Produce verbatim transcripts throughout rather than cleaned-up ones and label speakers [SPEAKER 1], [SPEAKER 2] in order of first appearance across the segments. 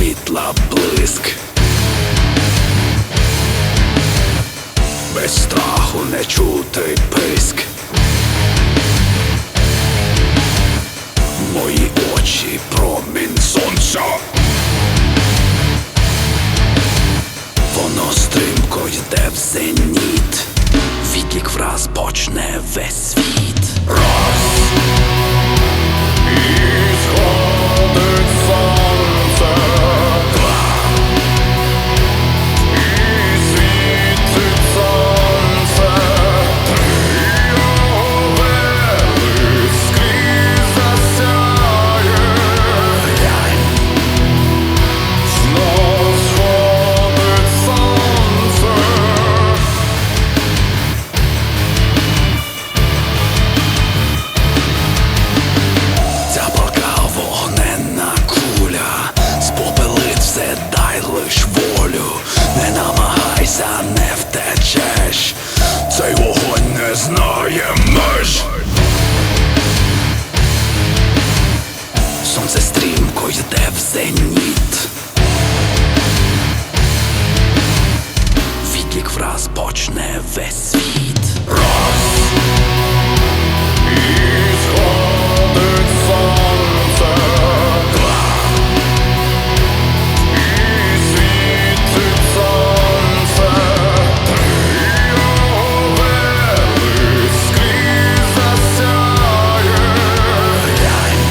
[SPEAKER 1] світла блиск. Без страху не чути писк. Мої очі промінь сонця. Воно стрімко йде в зеніт. Відлік враз почне весь світ. Раз. І сходить сонце. Два. І світить сонце. Три. Його велич скрізь засяє. Глянь. Знов сходить сонце. Ця палка вогненна куля, спопелить все, дай лиш волю. Не намагайся, не втечеш, цей вогонь не знає меж. Сонце стрімко йде в зеніт. Відлік враз почне весь світ. Раз. І сходить сонце. Два. І світить сонце. Три. Його велич скрізь засяє. Глянь.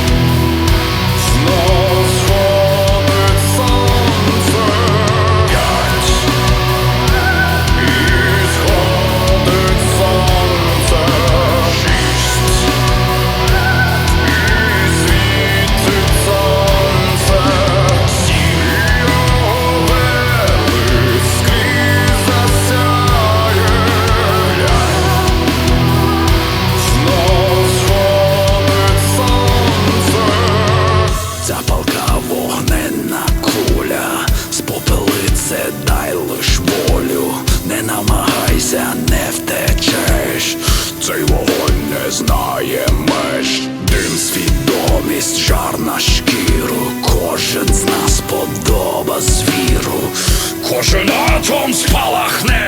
[SPEAKER 1] Знов сходить сонце. П'ять. І сходить сонце. Шість. І світить сонце. Сім. Його велич скрізь засяє. Глянь. Знов сходить сонце. Ця палка вогненна куля, спопелить це, дай лиш волю. Не намагайся, не втечеш, цей вогонь не знає меж. Дим, свідомість, жар на шкіру, кожен з нас подоба звіру. Кожен атом спалахне.